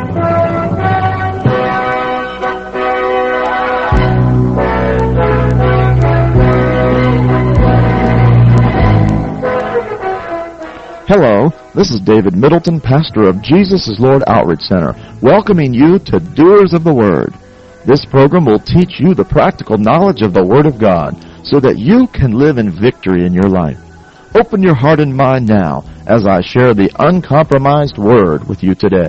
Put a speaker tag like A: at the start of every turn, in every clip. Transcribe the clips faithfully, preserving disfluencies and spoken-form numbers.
A: Hello, this is David Middleton, pastor of Jesus is Lord Outreach Center, welcoming you to Doers of the Word. This program will teach you the practical knowledge of the Word of God so that you can live in victory in your life. Open your heart and mind now as I share the uncompromised Word with you today.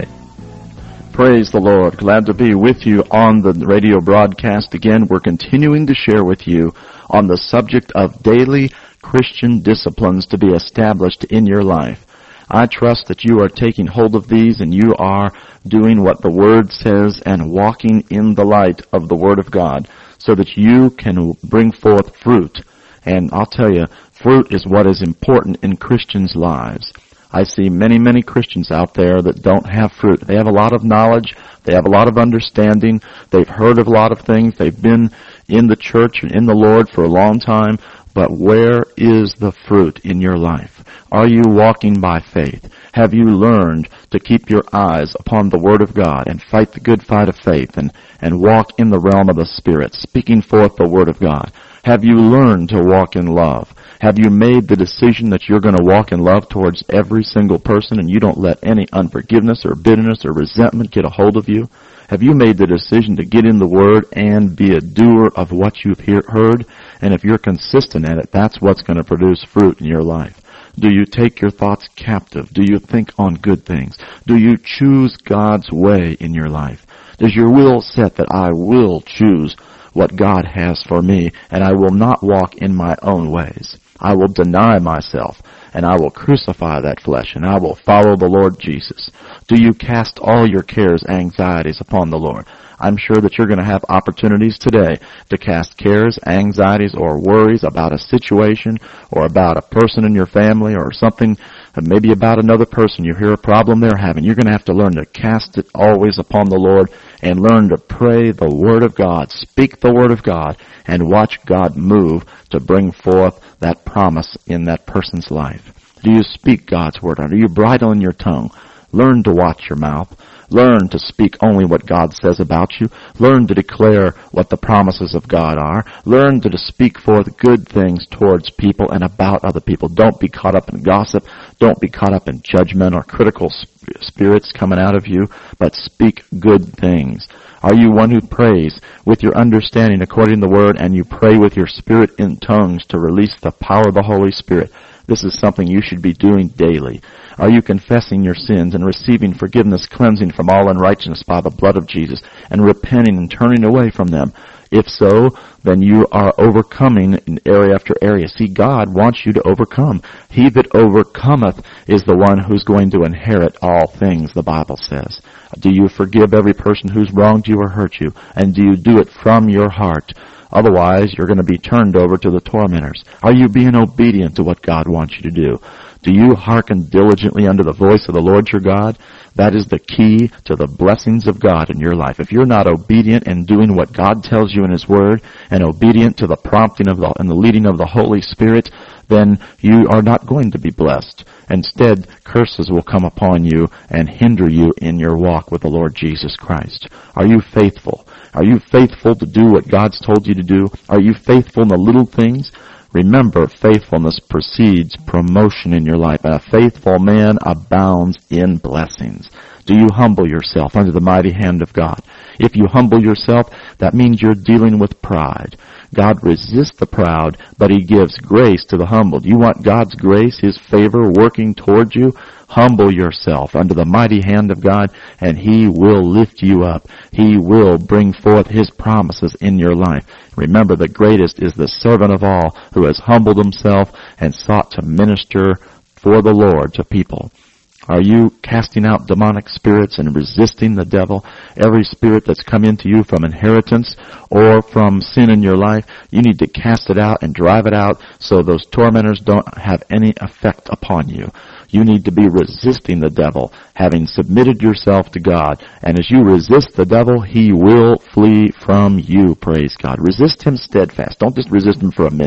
A: Praise the Lord. Glad to be with you on the radio broadcast again. We're continuing to share with you on the subject of daily Christian disciplines to be established in your life. I trust that you are taking hold of these and you are doing what the Word says and walking in the light of the Word of God so that you can bring forth fruit. And I'll tell you, fruit is what is important in Christians' lives. I see many, many Christians out there that don't have fruit. They have a lot of knowledge. They have a lot of understanding. They've heard of a lot of things. They've been in the church and in the Lord for a long time. But where is the fruit in your life? Are you walking by faith? Have you learned to keep your eyes upon the Word of God and fight the good fight of faith and, and walk in the realm of the Spirit, speaking forth the Word of God? Have you learned to walk in love? Have you made the decision that you're going to walk in love towards every single person and you don't let any unforgiveness or bitterness or resentment get a hold of you? Have you made the decision to get in the Word and be a doer of what you've hear, heard? And if you're consistent at it, that's what's going to produce fruit in your life. Do you take your thoughts captive? Do you think on good things? Do you choose God's way in your life? Does your will set that I will choose what God has for me and I will not walk in my own ways? I will deny myself and I will crucify that flesh and I will follow the Lord Jesus. Do you cast all your cares, anxieties upon the Lord? I'm sure that you're going to have opportunities today to cast cares, anxieties, or worries about a situation or about a person in your family or something, maybe about another person. You hear a problem they're having. You're going to have to learn to cast it always upon the Lord and learn to pray the Word of God, speak the Word of God, and watch God move to bring forth that promise in that person's life. Do you speak God's Word? Or do you bridle in your tongue? Learn to watch your mouth. Learn to speak only what God says about you. Learn to declare what the promises of God are. Learn to speak forth good things towards people and about other people. Don't be caught up in gossip. Don't be caught up in judgment or critical spirits coming out of you, but speak good things. Are you one who prays with your understanding according to the Word and you pray with your spirit in tongues to release the power of the Holy Spirit? This is something you should be doing daily. Are you confessing your sins and receiving forgiveness, cleansing from all unrighteousness by the blood of Jesus, and repenting and turning away from them? If so, then you are overcoming in area after area. See, God wants you to overcome. He that overcometh is the one who's going to inherit all things, the Bible says. Do you forgive every person who's wronged you or hurt you? And do you do it from your heart? Otherwise, you're going to be turned over to the tormentors. Are you being obedient to what God wants you to do? Do you hearken diligently unto the voice of the Lord your God? That is the key to the blessings of God in your life. If you're not obedient and doing what God tells you in His Word and obedient to the prompting of the, and the leading of the Holy Spirit, then you are not going to be blessed. Instead, curses will come upon you and hinder you in your walk with the Lord Jesus Christ. Are you faithful? Are you faithful to do what God's told you to do? Are you faithful in the little things? Remember, faithfulness precedes promotion in your life, and a faithful man abounds in blessings. Do you humble yourself under the mighty hand of God? If you humble yourself, that means you're dealing with pride. God resists the proud, but He gives grace to the humble. Do you want God's grace, His favor working towards you? Humble yourself under the mighty hand of God, and He will lift you up. He will bring forth His promises in your life. Remember, the greatest is the servant of all who has humbled himself and sought to minister for the Lord to people. Are you casting out demonic spirits and resisting the devil? Every spirit that's come into you from inheritance or from sin in your life, you need to cast it out and drive it out so those tormentors don't have any effect upon you. You need to be resisting the devil, having submitted yourself to God. And as you resist the devil, he will flee from you, praise God. Resist him steadfast. Don't just resist him for a minute.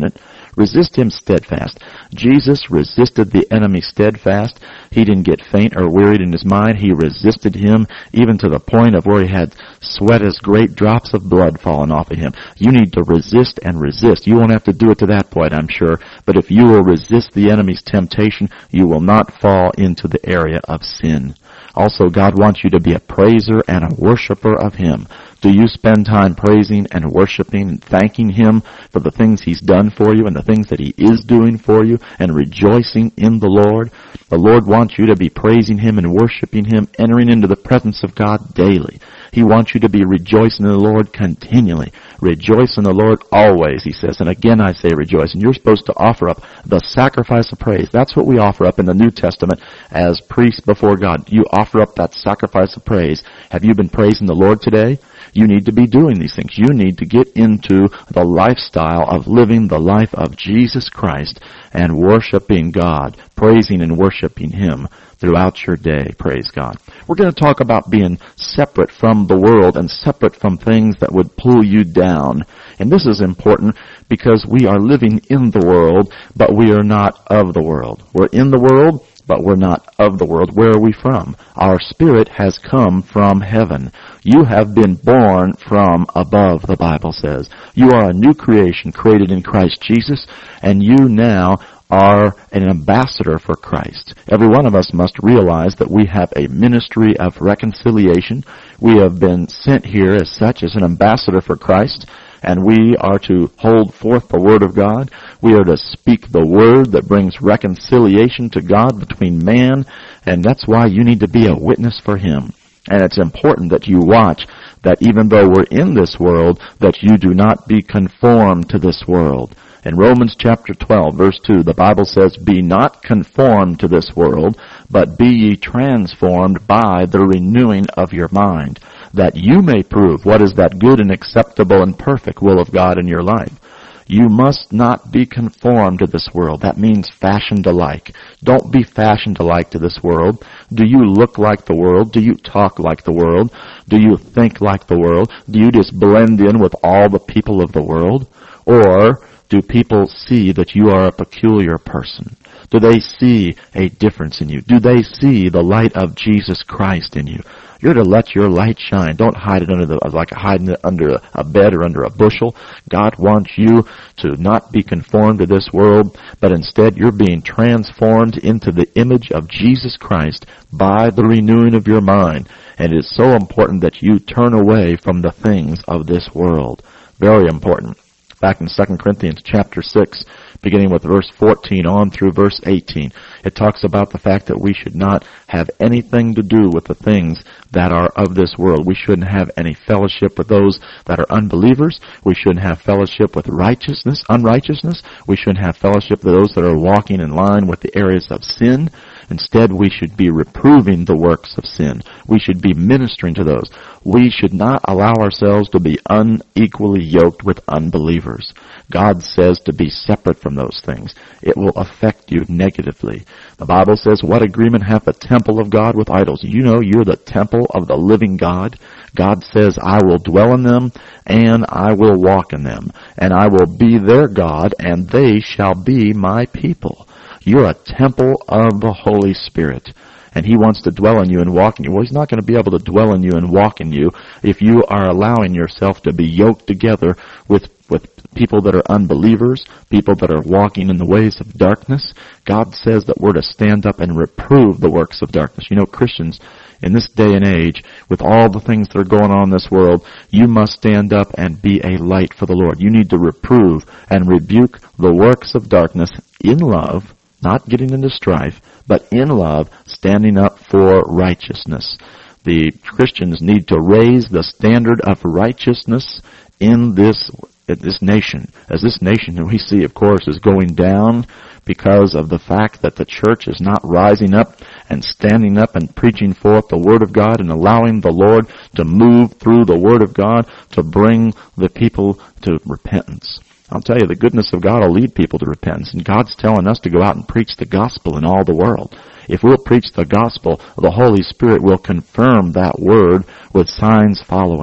A: Resist him steadfast. Jesus resisted the enemy steadfast. He didn't get faint or wearied in his mind. He resisted him even to the point of where he had sweat as great drops of blood falling off of him. You need to resist and resist. You won't have to do it to that point, I'm sure. But if you will resist the enemy's temptation, you will not fall into the area of sin. Also, God wants you to be a praiser and a worshiper of him. Do you spend time praising and worshiping and thanking him for the things he's done for you and the things that he is doing for you and rejoicing in the Lord? The Lord wants you to be praising him and worshiping him, entering into the presence of God daily. He wants you to be rejoicing in the Lord continually. Rejoice in the Lord always, he says. And again I say rejoice. And you're supposed to offer up the sacrifice of praise. That's what we offer up in the New Testament as priests before God. You offer up that sacrifice of praise. Have you been praising the Lord today? You need to be doing these things. You need to get into the lifestyle of living the life of Jesus Christ and worshiping God, praising and worshiping him throughout your day. Praise God. We're going to talk about being separate from the world and separate from things that would pull you down. And this is important because we are living in the world, but we are not of the world. We're in the world, but we're not of the world. Where are we from? Our spirit has come from heaven. You have been born from above, the Bible says. You are a new creation created in Christ Jesus, and you now are an ambassador for Christ. Every one of us must realize that we have a ministry of reconciliation. We have been sent here as such as an ambassador for Christ, and we are to hold forth the Word of God. We are to speak the Word that brings reconciliation to God between man, and that's why you need to be a witness for him. And it's important that you watch that even though we're in this world, that you do not be conformed to this world. In Romans chapter twelve, verse two, the Bible says, "Be not conformed to this world, but be ye transformed by the renewing of your mind, that you may prove what is that good and acceptable and perfect will of God in your life." You must not be conformed to this world. That means fashioned alike. Don't be fashioned alike to this world. Do you look like the world? Do you talk like the world? Do you think like the world? Do you just blend in with all the people of the world? Or do people see that you are a peculiar person? Do they see a difference in you? Do they see the light of Jesus Christ in you? You're to let your light shine. Don't hide it under the, like hiding it under a bed or under a bushel. God wants you to not be conformed to this world, but instead you're being transformed into the image of Jesus Christ by the renewing of your mind. And it is so important that you turn away from the things of this world. Very important. Back in Second Corinthians chapter six, beginning with verse fourteen on through verse eighteen, it talks about the fact that we should not have anything to do with the things that are of this world. We shouldn't have any fellowship with those that are unbelievers. We shouldn't have fellowship with righteousness, unrighteousness. We shouldn't have fellowship with those that are walking in line with the areas of sin. Instead, we should be reproving the works of sin. We should be ministering to those. We should not allow ourselves to be unequally yoked with unbelievers. God says to be separate from those things. It will affect you negatively. The Bible says, "What agreement hath the temple of God with idols?" You know you're the temple of the living God. God says, "I will dwell in them, and I will walk in them, and I will be their God, and they shall be my people." You're a temple of the Holy Spirit, and he wants to dwell in you and walk in you. Well, he's not going to be able to dwell in you and walk in you if you are allowing yourself to be yoked together with, with people that are unbelievers, people that are walking in the ways of darkness. God says that we're to stand up and reprove the works of darkness. You know, Christians, in this day and age, with all the things that are going on in this world, you must stand up and be a light for the Lord. You need to reprove and rebuke the works of darkness in love, not getting into strife, but in love, standing up for righteousness. The Christians need to raise the standard of righteousness in this this nation. As this nation, we see, of course, is going down because of the fact that the church is not rising up and standing up and preaching forth the Word of God and allowing the Lord to move through the Word of God to bring the people to repentance. I'll tell you, the goodness of God will lead people to repentance, and God's telling us to go out and preach the gospel in all the world. If we'll preach the gospel, the Holy Spirit will confirm that word with signs following.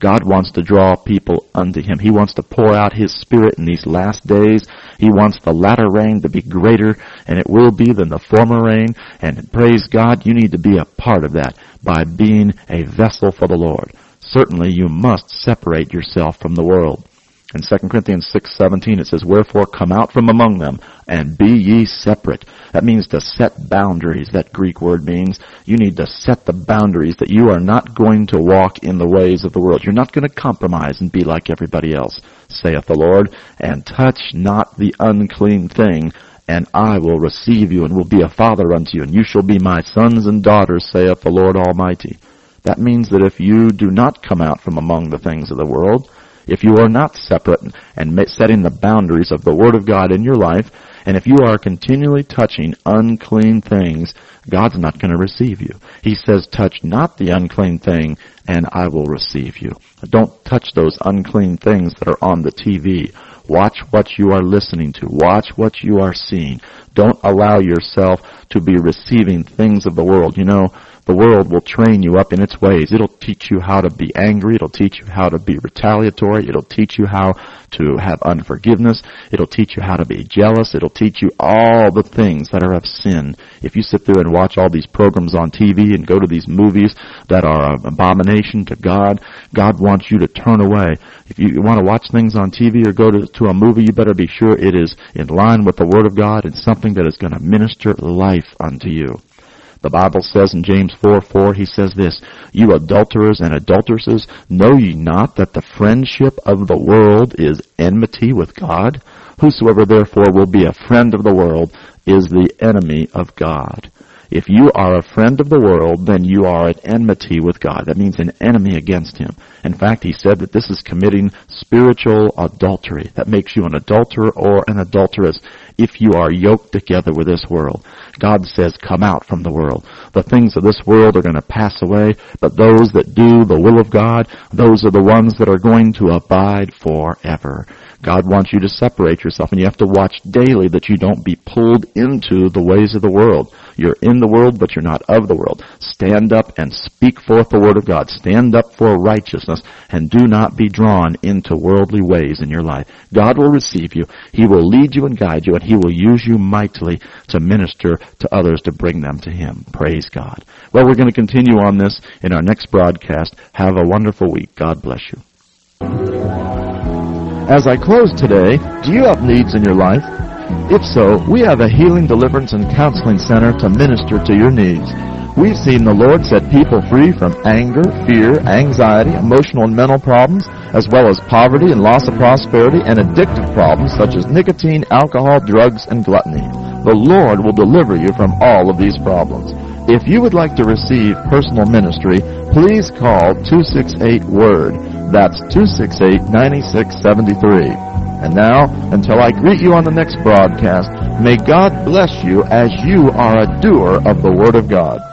A: God wants to draw people unto Him. He wants to pour out His Spirit in these last days. He wants the latter rain to be greater, and it will be than the former rain. And praise God, you need to be a part of that by being a vessel for the Lord. Certainly you must separate yourself from the world. In Second Corinthians six seventeen it says, "Wherefore come out from among them, and be ye separate." That means to set boundaries. That Greek word means you need to set the boundaries that you are not going to walk in the ways of the world. You're not going to compromise and be like everybody else, saith the Lord. "And touch not the unclean thing, and I will receive you, and will be a father unto you, and you shall be my sons and daughters, saith the Lord Almighty." That means that if you do not come out from among the things of the world, if you are not separate and setting the boundaries of the Word of God in your life, and if you are continually touching unclean things, God's not going to receive you. He says, "Touch not the unclean thing, and I will receive you." Don't touch those unclean things that are on the T V. Watch what you are listening to. Watch what you are seeing. Don't allow yourself to be receiving things of the world. You know, the world will train you up in its ways. It'll teach you how to be angry. It'll teach you how to be retaliatory. It'll teach you how to have unforgiveness. It'll teach you how to be jealous. It'll teach you all the things that are of sin. If you sit there and watch all these programs on T V and go to these movies that are an abomination to God, God wants you to turn away. If you want to watch things on T V or go to, to a movie, you better be sure it is in line with the Word of God and something that is going to minister life unto you. The Bible says in James four four, he says this, "You adulterers and adulteresses, know ye not that the friendship of the world is enmity with God? Whosoever therefore will be a friend of the world is the enemy of God." If you are a friend of the world, then you are at enmity with God. That means an enemy against Him. In fact, he said that this is committing spiritual adultery. That makes you an adulterer or an adulteress if you are yoked together with this world. God says, come out from the world. The things of this world are going to pass away, but those that do the will of God, those are the ones that are going to abide forever. God wants you to separate yourself, and you have to watch daily that you don't be pulled into the ways of the world. You're in the world, but you're not of the world. Stand up and speak forth the Word of God. Stand up for righteousness, and do not be drawn into worldly ways in your life. God will receive you. He will lead you and guide you, and He will use you mightily to minister to others to bring them to Him. Praise God. Well, we're going to continue on this in our next broadcast. Have a wonderful week. God bless you. As I close today, do you have needs in your life? If so, we have a healing, deliverance, and counseling center to minister to your needs. We've seen the Lord set people free from anger, fear, anxiety, emotional and mental problems, as well as poverty and loss of prosperity and addictive problems such as nicotine, alcohol, drugs, and gluttony. The Lord will deliver you from all of these problems. If you would like to receive personal ministry, please call two six eight WORD. That's two six eight, nine six seven three. And now, until I greet you on the next broadcast, may God bless you as you are a doer of the Word of God.